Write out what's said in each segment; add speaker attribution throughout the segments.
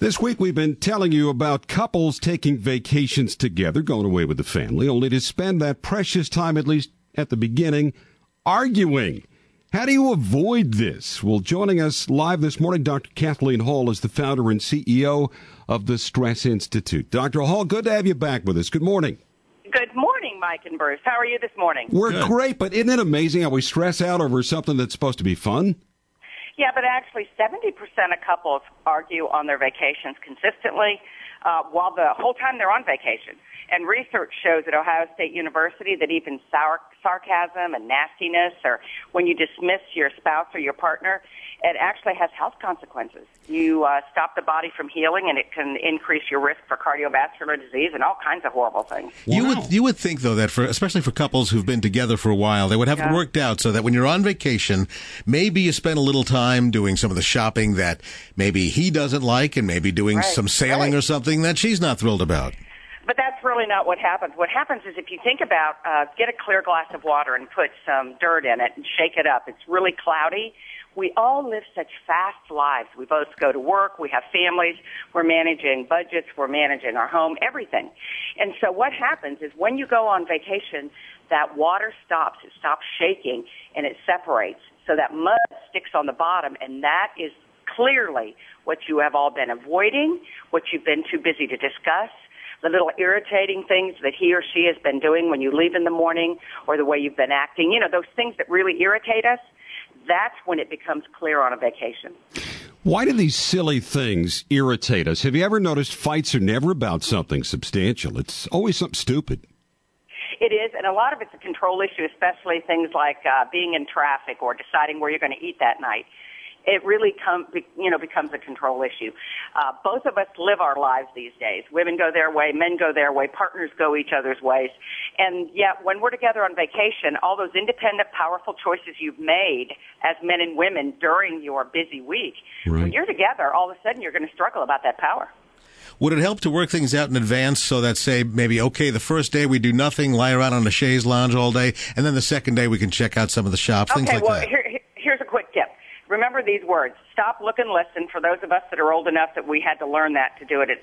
Speaker 1: This week we've been telling you about couples taking vacations together, going away with the family, only to spend that precious time, at least at the beginning, arguing. How do you avoid this? Well, joining us live this morning, Dr. Kathleen Hall is the founder and CEO of the Stress Institute. Dr. Hall, good to have you back with us. Good morning.
Speaker 2: Good morning, Mike and Bruce. How are you this morning?
Speaker 1: We're great, but isn't it amazing how we stress out over something that's supposed to be fun?
Speaker 2: Yeah, but actually 70% of couples argue on their vacations consistently while the whole time they're on vacation. And research shows at Ohio State University that even sarcasm and nastiness, or when you dismiss your spouse or your partner, it actually has health consequences. You stop the body from healing, and it can increase your risk for cardiovascular disease and all kinds of horrible things.
Speaker 3: Wow. You would think, though, that especially for couples who've been together for a while, they would have it worked out so that when you're on vacation, maybe you spend a little time doing some of the shopping that maybe he doesn't like, and maybe doing some sailing or something that she's not thrilled about.
Speaker 2: But that's really not what happens. What happens is if you think about get a clear glass of water and put some dirt in it and shake it up. It's really cloudy. We all live such fast lives. We both go to work. We have families. We're managing budgets. We're managing our home, everything. And so what happens is when you go on vacation, that water stops. It stops shaking, and it separates. So that mud sticks on the bottom, and that is clearly what you have all been avoiding, what you've been too busy to discuss, the little irritating things that he or she has been doing when you leave in the morning, or the way you've been acting. You know, those things that really irritate us. That's when it becomes clear on a vacation.
Speaker 1: Why do these silly things irritate us? Have you ever noticed fights are never about something substantial? It's always something stupid.
Speaker 2: It is, and a lot of it's a control issue, especially things like being in traffic or deciding where you're going to eat that night. It really becomes a control issue. Both of us live our lives these days. Women go their way, men go their way, partners go each other's ways. And yet when we're together on vacation, all those independent, powerful choices you've made as men and women during your busy week, when you're together, all of a sudden you're going to struggle about that power.
Speaker 3: Would it help to work things out in advance so that, say, maybe, okay, the first day we do nothing, lie around on a chaise lounge all day, and then the second day we can check out some of the shops, things like that?
Speaker 2: Here's a quick tip. Remember these words: stop, look, and listen. For those of us that are old enough that we had to learn that to do it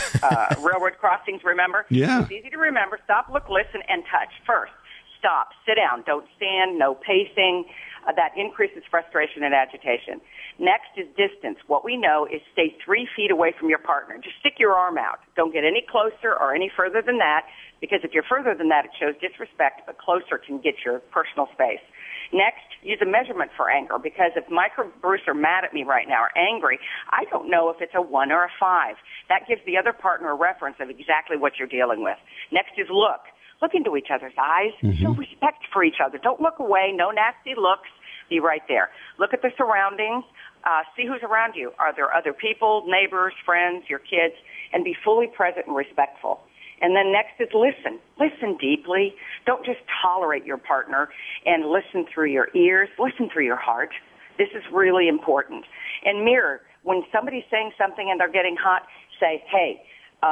Speaker 2: at railroad crossings, remember?
Speaker 1: Yeah.
Speaker 2: It's easy to remember. Stop, look, listen, and touch. First, stop, sit down, don't stand, no pacing. That increases frustration and agitation. Next is distance. What we know is stay 3 feet away from your partner. Just stick your arm out. Don't get any closer or any further than that, because if you're further than that, it shows disrespect, but closer can get your personal space. Next, use a measurement for anger, because if Mike or Bruce are mad at me right now or angry, I don't know if it's a 1 or a 5. That gives the other partner a reference of exactly what you're dealing with. Next is look. Look into each other's eyes. Show respect for each other. Don't look away. No nasty looks. Be right there. Look at the surroundings. See who's around you. Are there other people, neighbors, friends, your kids? And be fully present and respectful. And then next is listen. Listen deeply. Don't just tolerate your partner, and listen through your ears. Listen through your heart. This is really important. And mirror. When somebody's saying something and they're getting hot, say, hey,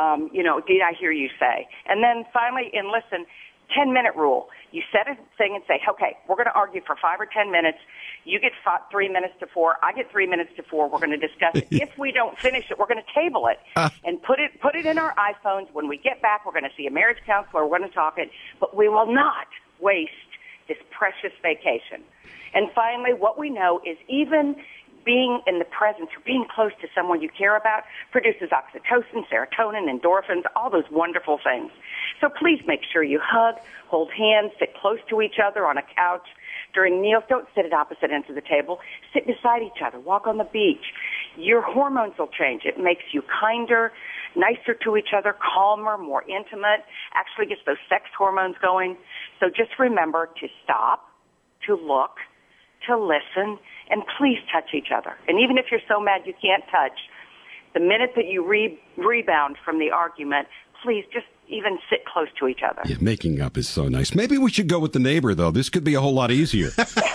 Speaker 2: did I hear you say? And then finally, in listen, 10-minute rule. You set a thing and say, okay, we're going to argue for 5 or 10 minutes. You get 3 minutes to 4. I get 3 minutes to 4. We're going to discuss it. If we don't finish it, we're going to table it and put it in our iPhones. When we get back, we're going to see a marriage counselor. We're going to talk it. But we will not waste this precious vacation. And finally, what we know is even being in the presence or being close to someone you care about produces oxytocin, serotonin, endorphins, all those wonderful things. So please make sure you hug, hold hands, sit close to each other on a couch. During meals, don't sit at opposite ends of the table. Sit beside each other. Walk on the beach. Your hormones will change. It makes you kinder, nicer to each other, calmer, more intimate, actually gets those sex hormones going. So just remember to stop, to look, to listen, and please touch each other. And even if you're so mad you can't touch, the minute that you rebound from the argument, please just even sit close to each other.
Speaker 1: Yeah, making up is so nice. Maybe we should go with the neighbor, though. This could be a whole lot easier.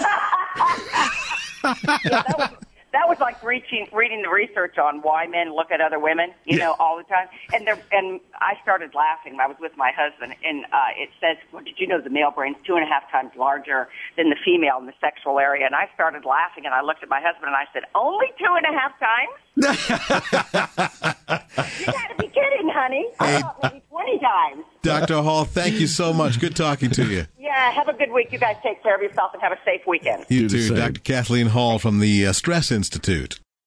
Speaker 2: That was like reading the research on why men look at other women, all the time. And I started laughing. I was with my husband, and it says, well, did you know the male brain's 2.5 times larger than the female in the sexual area? And I started laughing, and I looked at my husband, and I said, only 2.5 times? How about maybe 20 times?
Speaker 3: Dr. Hall, thank you so much. Good talking to you.
Speaker 2: Yeah, have a good week. You guys take care of yourself and have a safe weekend.
Speaker 3: You
Speaker 1: Do the
Speaker 3: too.
Speaker 1: same.
Speaker 3: Dr. Kathleen Hall from the Stress Institute.